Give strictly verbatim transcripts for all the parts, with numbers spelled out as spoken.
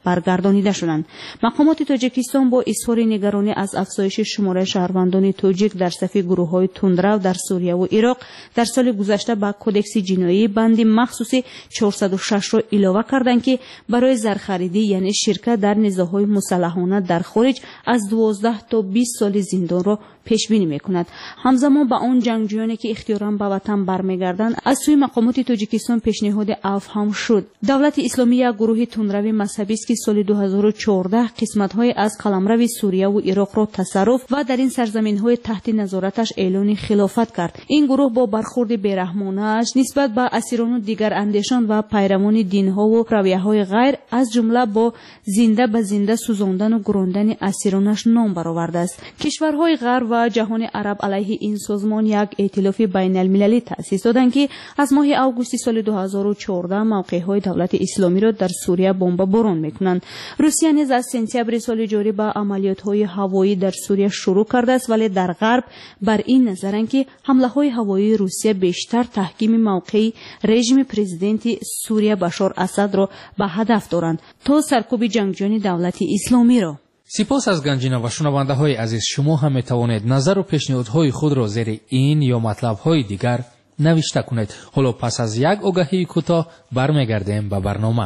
برگردانیده شدند. مقامات تاجیکستان با اظهار نگرانی از افزایش شماره شهروندان تاجیک در صف گروه‌های تندرو در سوریه و عراق در سال گذشته به کدکس جنایی بند مخصوصی چهارصد و شش را اضافه کردند که برای زرخریدی یعنی شرکت در نزاع‌های مسلحانه در خارج از دوازده تا بیست سال زندان را پیش بینی می‌کند. همزمان با آن جنگجویانی که اختیاراً به وطن برمیگردند از سوی مقامات تاجیکستان پیشنهاد عفو هم شد. دولت اسلامی یک گروه تندروی مذهبی است که سال دو هزار و چهارده قسمت‌های از قلمرو سوریه و عراق را تصرف و در این سرزمین‌های تحت نظارتش اعلان خلافت کرد. این گروه با برخورد بی‌رحمانه‌اش نسبت به اسیران و دیگر اندیشان و پیروان دین‌ها و رویه‌های غیر از جمله با زنده به زنده سوزاندن و گراندن اسیرانش نام برآورده است. کشورهای غرب و جهان عرب علیه این سازمان یک ائتلاف بین المللی تأسیس دادند که از ماه آگوست سال دو هزار و چهارده موقع‌های دولت اسلامی را در سوریه بمباران می‌کنند. روسیه نیز از سپتامبر سال جاری به عملیات‌های هوایی در سوریه شروع کرده است، ولی در غرب بر این نظرند که حمله‌های هوایی روسیه بیشتر تحکیم موقعی رژیم پرزیدنت سوریه بشار اسد را به هدف دارند تا سرکوب جنگجویان دولت اسلامی را. سپاس از گنجینه و شنونده های عزیز، شما هم می توانید نظر و پیشنهادهای خود را زیر این یا مطلب های دیگر نوشته کنید. حالا پس از یک آگهی کوتاه برمیگردیم به برنامه.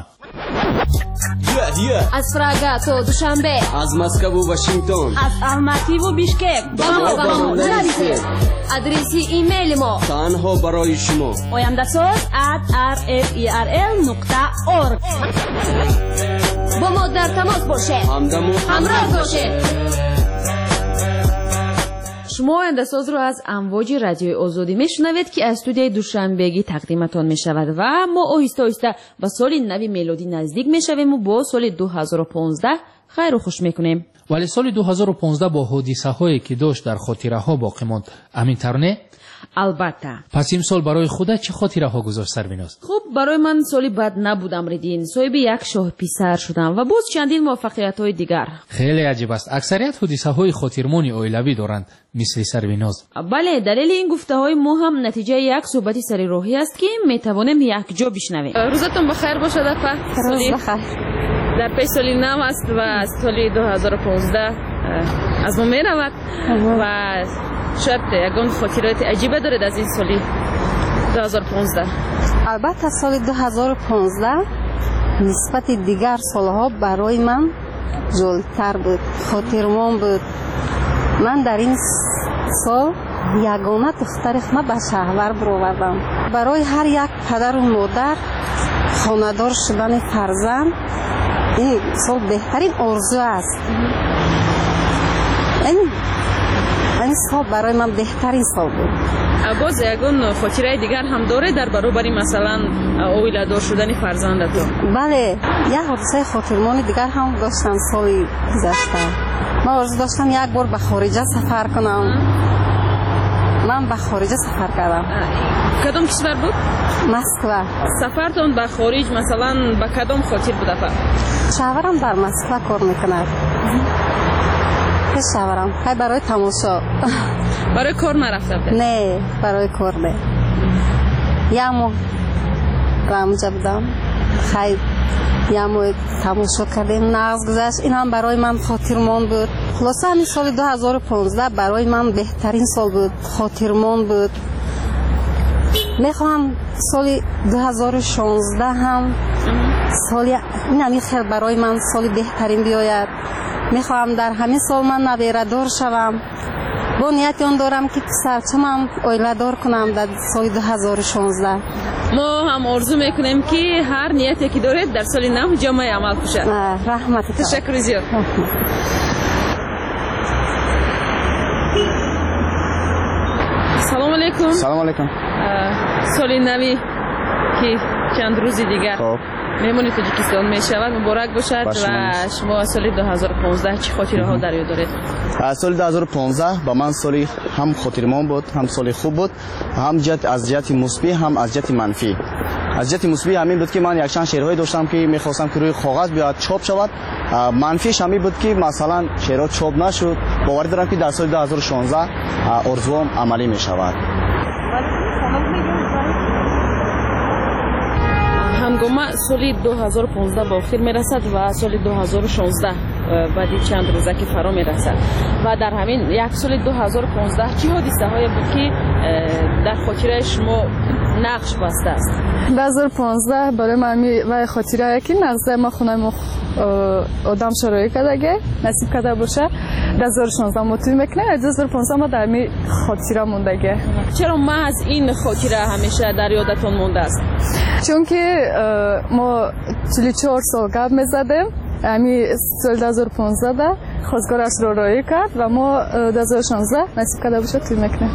از پراگ تا دوشنبه، از مسکو و واشنگتن، از الماتی و بیشکک، با ما نویسید. ادرس ایمیل ما تنها برای شما oyamdasoz at r f e r l نقطه org. با ما در تماس باشید، همراه باشید. شما آینده‌ساز رو از امواج رادیوی آزادی میشنوید که از استودیوی دوشنبگی تقدیمتان میشود و ما آهسته آهسته به سال نو میلادی نزدیک میشویم و با سال دو هزار و پانزده خیر و خوش میکنیم. ولی سال دو هزار و پانزده با حادثه هایی که داشت در خاطره ها باقی ماند، همینطور نه؟ البته. پس این سال برای خودت چه خاطره ها گذاشت سربیناست؟ خب برای من سالی بد نبودم ریدین، صاحب یک شاه پسر شدم و باز چندین موفقیت های دیگر. خیلی عجیب است. اکثریت حادثه های خاطرمانی اویلوی دارند مثل سربیناز. بله، دلیل این گفته های ما هم نتیجه یک صحبت سری راهی است که میتوانیم یک جا بشنویم. روزتون بخیر باشد اپا. روز بخیر. در پی سالی نو است و از سالی دو هزار و پانزده از ما می رود و شاید یکان خاطرات عجیبه دارید از این سالی دو هزار و پانزده. البته سال دو هزار و پانزده نسبت دیگر سالها برای من جالب‌تر بود، خاطرمان بود. من در این سال یگانه دختر خودم به شهر برآوردم. برای هر یک پدر و مادر خانه‌دار شدن فرزند این سال بهترین آرزو است. این این سال برای من بهترین سال بود. باز یگان خاطره دیگر هم داره در برابر مثلا اویله‌دار شدن فرزندتون؟ بله، یک حادثه خاطرمانی دیگر هم داشتم سال گذشته. من آرزو داشتم یک بار به خارجه سفر کنم. من به خارجه سفر کردم. کدام کشور بود؟ مسکو. سفرتون به خارج مثلا به کدام خاطر بود افا؟ شوهرم در مسکو کار میکند. شوهرم خیلی برای تماشا. برای کار نرفته بود؟ نه، برای کار نه. یه ماه رمجه بودم، خیلی یه ماه تماشا کردیم، نغز گذشت. این هم برای من خاطرمان بود. خلاصه همین سال دو هزار و پانزده برای من بهترین سال بود، خاطرمان بود. میخوام سال دو هزار و شانزده هم سال این همی خیلی برای من سال بهترین بیاید. میخوام در همین سال من نویره دار شوم. با نیت آن دارم که پسرچمم اویله دار کنم در سال دو هزار و شانزده. ما هم آرزو میکنیم که هر نیتی که دارید در سال نو جامعه عمل بشه. رحمت. تشکر زیاد. سلام علیکم. سلام علیکم. سال نوی که چند روزی دیگر خب مهمونی تاجیکستان میشود، مبارک باشد. و شما سال دو هزار و پانزده چه خاطره ها در یاد دارید؟ سال دو هزار و پانزده با من سالی هم خاطرمان بود، هم سالی خوب بود، هم جهت از جهت مثبت هم از جهت منفی. از جهت مثبت همین بود که من یک چند شعرهایی داشتم که میخواستم که روی کاغذ بیاد چاپ شود. منفیش همین بود که مثلا شعرها چاپ نشد. باور دارم که در سال دو هزار و شانزده آرزوام عملی میشود. ҳангома соли ду ҳазору понздаҳ ба охир мерасад ва соли ду ҳазору шонздаҳ баъди чанд рӯза ки фаро мерасад ва дар ҳамин як соли ду ҳазору понздаҳ чӣ ҳодисаҳое буд ки дар хотираи шумо нақш баста аст? ду ҳазору понздаҳ барои ман вай хотирае ки нағзаи ма хонаи мо одам шароӣ кардаге насиб карда боша. ду ҳазору шонздаҳ мо тӯй мекунем, ду ҳазору понздаҳ ма дар ҳами хотира мондаге. чаро маҳз ин хотира ҳамеша дар ёдатон мондааст? чунки мо чӯли чор сол гап мезадем, ҳами соли ду ҳазору понздаҳ хостгорашро роӣ кард ва мо ду ҳазору шонздаҳ насиб карда боша тӯй мекунем.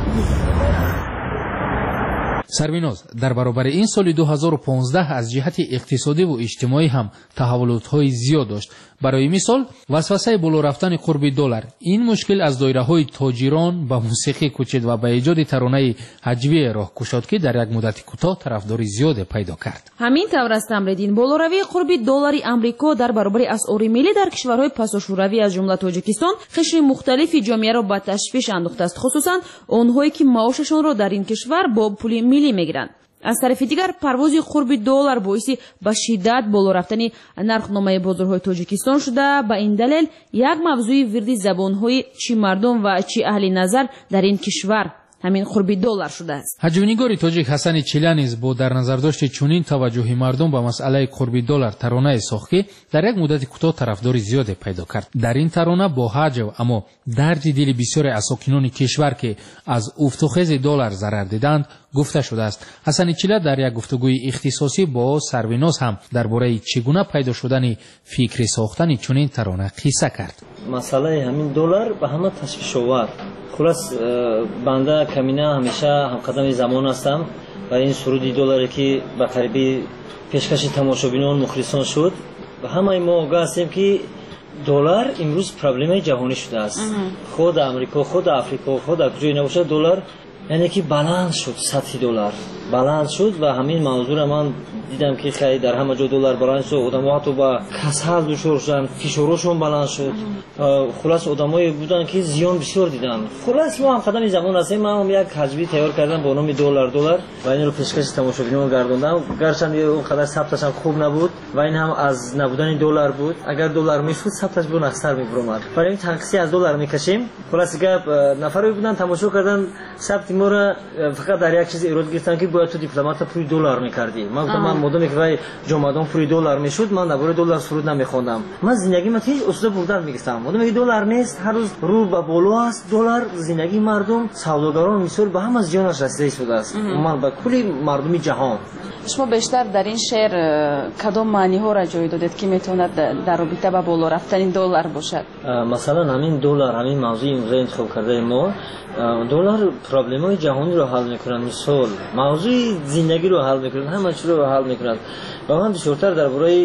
сарвиноз, дар баробари ин соли ду ҳазору понздаҳ аз ҷиҳати иқтисодиву иҷтимоӣ ҳам таҳаввулотҳои зиёд дошт. барои мисол, васвасаи боло рафтани қурби доллар. ин мушкил аз доираҳои тоҷирон ба мусиқӣ кӯчид ва ба эҷоди таронаи ҳаҷвие роҳ кушод, ки дар як муддати кӯтоҳ тарафдори зиёде пайдо кард. ҳамин тавр аст амредин болоравии қурби доллари амрико дар баробари асъори миллӣ дар кишварҳои пасошӯравӣ аз ҷумла тоҷикистон қишри мухталифи ҷомеаро ба ташвиш андохтааст, хусусан онҳое ки маошашонро дар ин кишвар бо пули миллӣ мегиранд. аз тарафи дигар парвози қурби доллар боиси ба шиддат боло рафтани нархномаи бозорҳои тоҷикистон шуда, ба ин далел як мавзӯи вирди забонҳои чӣ мардум ва чӣ аҳли назар дар ин кишвар ҳамин қурби доллар шудааст. ҳаҷвинигори тоҷик Ҳасани Чила низ бо дар назардошти чунин таваҷҷӯҳи мардум ба масъалаи қурби доллар таронае сохт, ки дар як муддати кӯтоҳ тарафдори зиёде пайдо кард. дар ин тарона бо ҳаҷв аммо дарди дили бисёре аз сокинони кишвар ки аз уфтухези доллар зарар диданд гуфта шудааст. Ҳасани Чила дар як гуфтугӯи ихтисосӣ бо Сарвиноз ҳам дар бораи чӣ гуна пайдо шудани фикри сохтани чунин тарона қисса кард. масъалаи ҳамин доллар ба ҳама ташвишовар. хулас банда камина ҳамеша ҳамқадами замон ҳастам ва ин суруди долларе ки ба қариби пешкаши тамошобинон мухлисон шуд ва ҳамаи мо огаҳ ҳастем ки доллар имрӯз проблемаи ҷаҳонӣ шудааст. худ амрико, худ африко, худ куҷое набошад, доллар яъне ки баланд шуд, сатҳи доллар баланд шуд ва ҳамин мавзӯъро ман дидам ки хай дар ҳама ҷо доллар баланд шуд, одамҳо ҳатто ба касал дучор шуданд, фишорҳошон баланд шуд. хулас одамое буданд ки зиён бисёр диданд. хулас мо ҳамқадами замон ҳастем. ман як ҳаҷвӣ тайёр кардам бо номи доллар доллар ва инро пешкаши тамошобинон гардондам. гарчанде он қадар сабташам хуб набуд ва ин ҳам аз набудани доллар буд. агар доллар мешуд сабташ бо нақсар мебуромад. барои ин такси аз доллар мекашем. хулас гап нафаре буданд тамошо кардан сабти моро фақат дар як чиз ирод гирифтам ки бояд ту дипломата пури доллар мекардӣ. ман гуфтам ман модаме ки вай ҷомадон пури доллар мешуд, ман дар бораи доллар суруд намехондам. ман зиндагима ҳеҷ усуда бурдан мегирифтам. модаме ки доллар нест, ҳар рӯз рӯ ба боло аст доллар, зиндагии мардум, савдогарон мисол ба ҳама зиёнаш расида истодааст. умуман ба кулли мардуми ҷаҳон. шумо бештар дар ин шеър кадом маъниҳоро ҷой додед ки метавонад дар робита ба боло рафтани доллар бошад? масалан ҳамин доллар, ҳамин мавзӯи имрӯза интихоб кардаи мо, доллар проблемаи ҷаҳониро ҳал мекунад. мисол мавзӯи зиндагиро ҳал мекунад, ҳама чизро ҳал мекунад. ва ман бисёртар дар бораи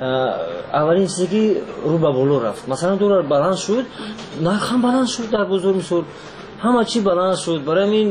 аввалин чизе ки рӯ ба боло рафт. масалан доллар баланд шуд, нархам баланд шуд дар бозор, мисол ҳама чӣ баланд шуд. барои ҳамин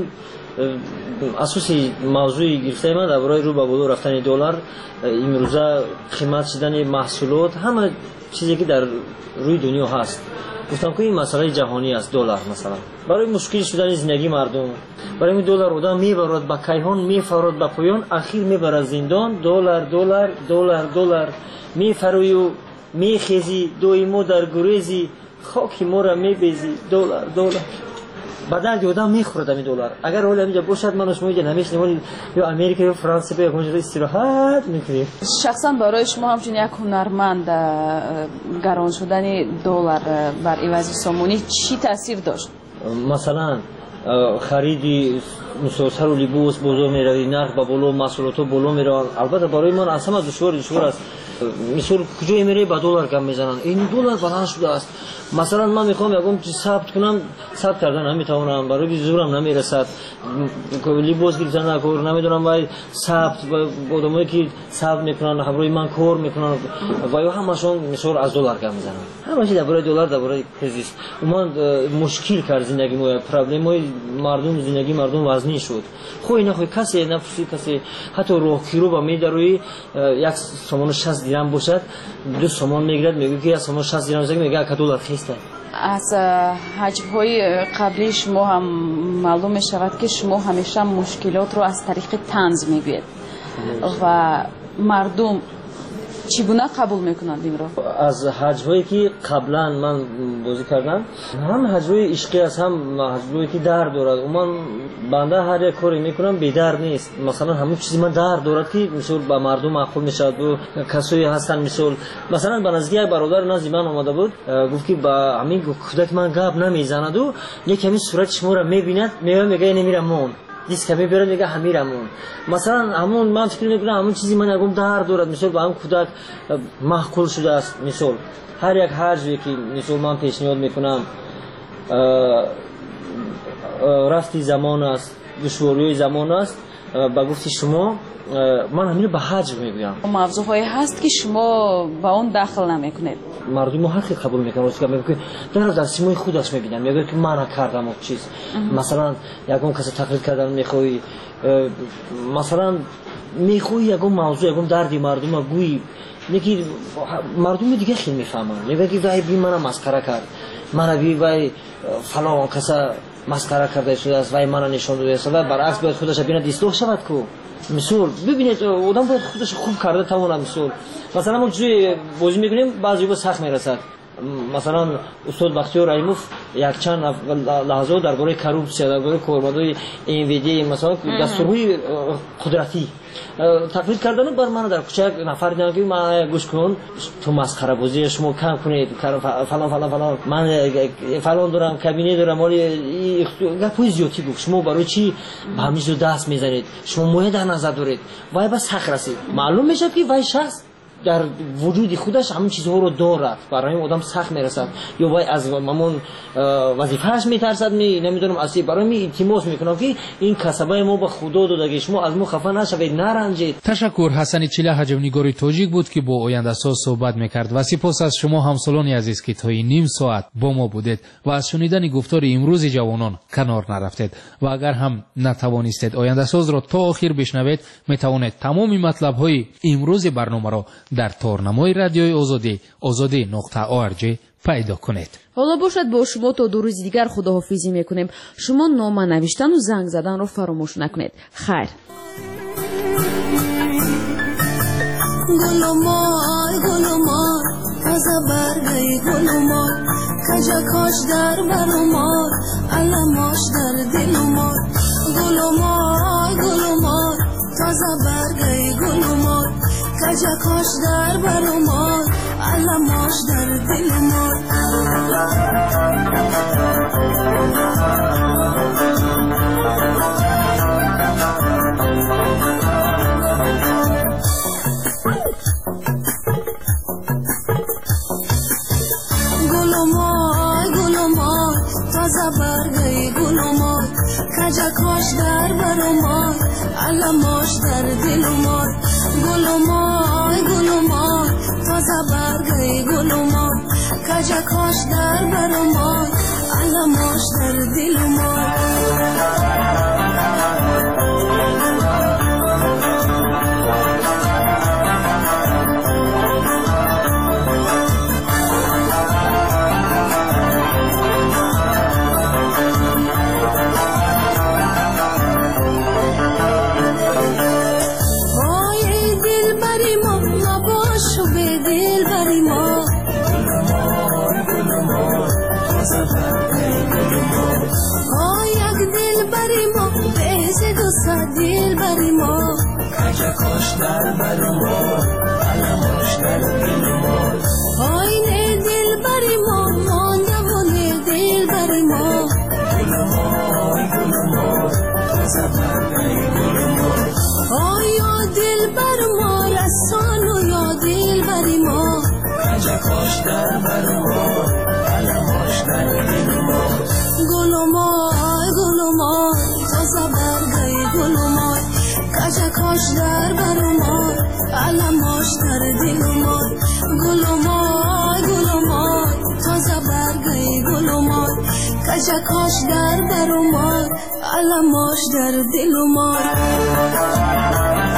асоси мавзӯи гирифтаи ман дар бораи рӯ ба боло рафтани доллар, имрӯза қимат шидани маҳсулот, ҳама чизе ки дар рӯи дунё ҳаст. гуфтам ки ин масъалаи ҷаҳонӣ аст. доллар масалан барои мушкил шудани зиндагии мардум, барои ин доллар одам мебарад ба кайҳон, мефарод ба поён, ахир мебарад зиндон. доллар доллар доллар доллар мефарою мехези, доимо дар гурези, хоки моро мебези. доллар доллар ба дарди одам мехӯрад ҳамин доллар. агар ҳоли ҳаминҷа бошад, ману шумо иҷа намешинем ё америка ё франсия ба яконҷо истироҳат мекунем. шахсан барои шумо ҳамчун як ҳунарманд гарон шудани доллар бар ивази сомонӣ чӣ таъсир дошт? масалан хариди мусосару либос бозор меравӣ, нарх ба боло, маҳсулотҳо боло мераванд. албатта барои ман аз ҳама душвор душвор аст. мисол куҷое меравӣ ба доллар гап мезананд, ин доллар баланд шудааст. масалан ман мехоҳам ягон чиз сабт кунам, сабт кардан наметавонам, барои зурам намерасад. либос гирифтан накор, намедонам вай сабт одамое ки сабт мекунанд ҳамроҳи ман кор мекунанд ва ё ҳамашон мисол аз доллар гап мезананд. ҳама чиз дар бораи доллар, дар бораи кризис умуман мушкил кард зиндаги мо. проблемаи мардум, зиндагии мардум вазнин шуд. хоҳӣ нахоҳӣ касе нафурсӣ, касе ҳатто роҳгиро ба медарои як сомони шаст дирам бошад, ду сомон мегирад, мегӯ ки як сомон шаст дирам мегӯ як доллар хеста. аз ҳаҷвҳои қаблӣ шумо ҳам маълум мешавад ки шумо ҳамеша мушкилотро аз тариқи танз мегӯед ва مردم چگونه قبول میکنند این را؟ از حج‌هایی که قبلا من بازی کردم هم حج‌های عشقی است هم حج‌هایی که درد دارد. من بنده هر یک کاری میکنم بی درد نیست. مثلا همون چیزی من درد دارد که مثلا با مردم معقول میشود و کسایی هستن مثلا مثلا به نزدیک برادر نازی من اومده بود گفت که با همین کودک من گپ نمیزند و یک همین صورت شما را میبیند میگه میگه نمیرم مون دیس کمی برد میگه همیرمون مثلا همون من فکر میکنم همون چیزی من اگم درد دارد مثلا با هم کودک معقول شده است مثلا هر یک حرفی که مثلا من پیشنهاد میکنم رفتی زمان است دشواری زمان است با گفتی شما من همین به حج میگویم موضوعی هست که شما با اون داخل نمیکنید مردم هر کی قبول میکنن روز که میگه در در سیمای خودش میبینن میگه که من کردم اون چیز مثلا یکم کسی تقلید کردن میخوای مثلا میخوای یکم موضوع یکم دردی مردم گویی میگی مردم دیگه خیلی میفهمن میگه که وای بی منم مسخره کرد من بی وای فلان کسی مسخره کرده شده است وای منو نشون داده است و برعکس باید خودش ببینه دیستوه شود کو مثال ببینید آدم باید خودش خوب کرده تمام مثال مثلا ما چیزی بازی میکنیم بعضی با سخت میرسد مثلا استاد بختیار رحیموف یک چند لحظه درباره کروپسیا درباره کارمندای ام وی دی مثلا دستورهای قدرتی تقلید کردن بر من در کوچه نفر دیدن که من گوش کن تو مسخره بازی شما کم کنید فلان فلان فلان من فلان دارم کابینه دارم ولی گپای زیادی گفت شما برای چی به همین دست میزنید شما موی در نظر دارید وای بس حق رسید معلوم میشه که وای شخص در وجود خودش همین چیزها رو دارد برای این آدم سخت میرسد یا وای از مامون وظیفه‌اش میترسد می نمیدونم اصلی برای می التماس میکنم که این کسبه ما به خدا داده شما از ما خفه نشوید نرنجید. تشکر. حسن چله حجمنگاری تاجیک بود که با آینده ساز صحبت میکرد و سپاس از شما همسالانی عزیز که تا این نیم ساعت با ما بودید و از شنیدن گفتار امروز جوانان کنار نرفتید و اگر هم نتوانستید آینده ساز را تا آخر بشنوید میتوانید تمام مطلب های امروز برنامه را در تارنمای رادیوی آزادی آزادی نقطه او ار جی پیدا کنید. حالا باشد با شما تا دو روز دیگر خداحافظی میکنیم. شما نامه نوشتن و زنگ زدن رو فراموش نکنید. خیر. گلومار گلومار تازه برگی گلومار کجا کاش در برمار علماش در دلمار گلومار گلومار تازه برگی گلومار کجا کاش در برمار علماش در دلمار گلومار گلومار تازه برگی گلومار کجا کاش در برمار علماش در دلمار گلومار گلومار تازه برگی گلومار کجا کاش در برمار علماش در دلمار دل بری ما کجا کاش در بر ما علماش در دل ما آینه دل بری ما مانده و دل بری ما گل ما گل ما تازه برگی گل ما آیا دل بر ما رسان و یا دل بری ما کجا کاش در بر ما علماش در دل ما گل ما گل ما تازه برگی گل ما کجا کاش در برمار علماش در دل ما گل ما گل ما تازه برگی گل ما کجا کاش در برمار علماش در دل ما